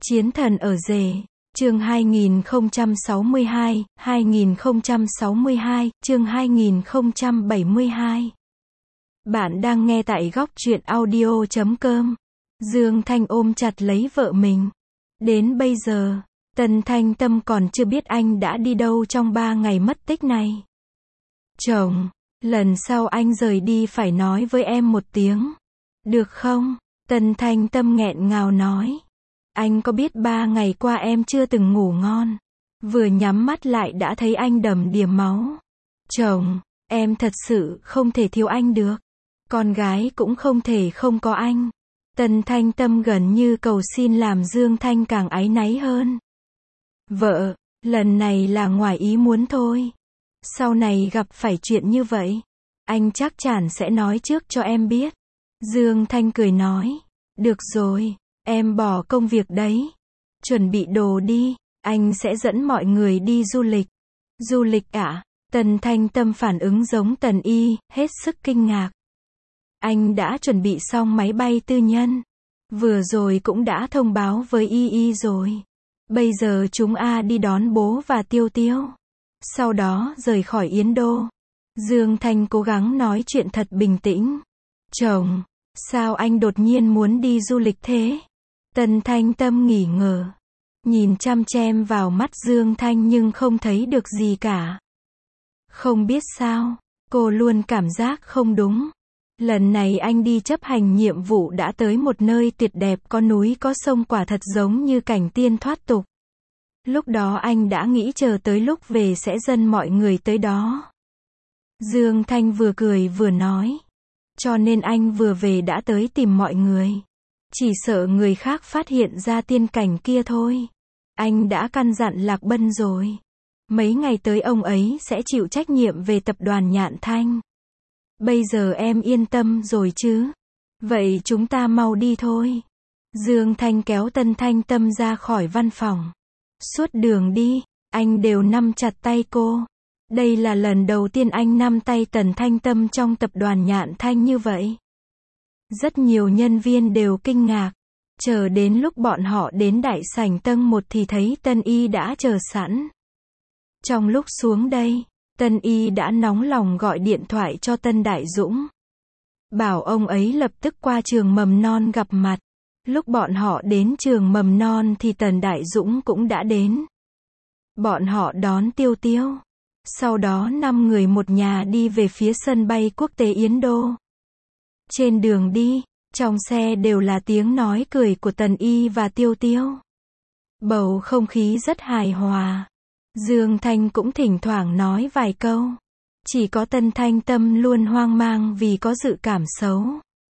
Chiến thần ở rể, chương 2062, chương 2072. Bạn đang nghe tại góc truyện audio.com. Dương Thanh ôm chặt lấy vợ mình. Đến bây giờ, Tần Thanh Tâm còn chưa biết anh đã đi đâu trong 3 ngày mất tích này. Chồng, lần sau anh rời đi phải nói với em một tiếng. Được không? Tần Thanh Tâm nghẹn ngào nói. Anh có biết 3 ngày qua em chưa từng ngủ ngon. Vừa nhắm mắt lại đã thấy anh đầm đìa máu. Chồng, em thật sự không thể thiếu anh được. Con gái cũng không thể không có anh. Tần Thanh Tâm gần như cầu xin làm Dương Thanh càng áy náy hơn. Vợ, lần này là ngoài ý muốn thôi. Sau này gặp phải chuyện như vậy, anh chắc chắn sẽ nói trước cho em biết. Dương Thanh cười nói. Được rồi, em bỏ công việc đấy. Chuẩn bị đồ đi, anh sẽ dẫn mọi người đi du lịch. Du lịch ạ? Tần Thanh Tâm phản ứng giống Tần Y, hết sức kinh ngạc. Anh đã chuẩn bị xong máy bay tư nhân. Vừa rồi cũng đã thông báo với Y rồi. Bây giờ chúng đi đón bố và Tiêu Tiêu. Sau đó rời khỏi Yến Đô. Dương Thanh cố gắng nói chuyện thật bình tĩnh. Chồng, sao anh đột nhiên muốn đi du lịch thế? Tần Thanh Tâm nghỉ ngờ. Nhìn chăm chăm vào mắt Dương Thanh nhưng không thấy được gì cả. Không biết sao, cô luôn cảm giác không đúng. Lần này anh đi chấp hành nhiệm vụ đã tới một nơi tuyệt đẹp có núi có sông quả thật giống như cảnh tiên thoát tục. Lúc đó anh đã nghĩ chờ tới lúc về sẽ dẫn mọi người tới đó. Dương Thanh vừa cười vừa nói. Cho nên anh vừa về đã tới tìm mọi người. Chỉ sợ người khác phát hiện ra tiên cảnh kia thôi. Anh đã căn dặn Lạc Bân rồi. Mấy ngày tới ông ấy sẽ chịu trách nhiệm về tập đoàn Nhạn Thanh. Bây giờ em yên tâm rồi chứ? Vậy chúng ta mau đi thôi. Dương Thanh kéo Tần Thanh Tâm ra khỏi văn phòng. Suốt đường đi, anh đều nắm chặt tay cô. Đây là lần đầu tiên anh nắm tay Tần Thanh Tâm trong tập đoàn Nhạn Thanh như vậy. Rất nhiều nhân viên đều kinh ngạc. Chờ đến lúc bọn họ đến đại sảnh tầng 1 thì thấy Tân Y đã chờ sẵn. Trong lúc xuống đây, Tân Y đã nóng lòng gọi điện thoại cho Tân Đại Dũng. Bảo ông ấy lập tức qua trường mầm non gặp mặt. Lúc bọn họ đến trường mầm non thì Tần Đại Dũng cũng đã đến. Bọn họ đón Tiêu Tiêu. Sau đó 5 người một nhà đi về phía sân bay quốc tế Yến Đô. Trên đường đi, trong xe đều là tiếng nói cười của Tần Y và Tiêu Tiêu. Bầu không khí rất hài hòa. Dương Thanh cũng thỉnh thoảng nói vài câu. Chỉ có Tần Thanh Tâm luôn hoang mang vì có dự cảm xấu.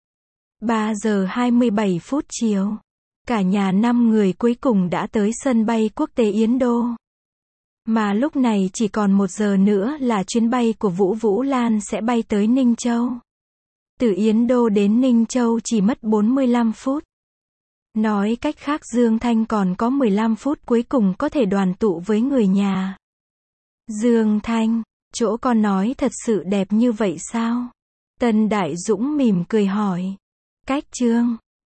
3 giờ 27 phút chiều. Cả nhà 5 người cuối cùng đã tới sân bay quốc tế Yến Đô. Mà lúc này chỉ còn 1 giờ nữa là chuyến bay của Vũ Lan sẽ bay tới Ninh Châu. Từ Yến Đô đến Ninh Châu chỉ mất 45 phút. Nói cách khác Dương Thanh còn có 15 phút cuối cùng có thể đoàn tụ với người nhà. Dương Thanh, chỗ con nói thật sự đẹp như vậy sao? Tần Đại Dũng mỉm cười hỏi. Cách Trương,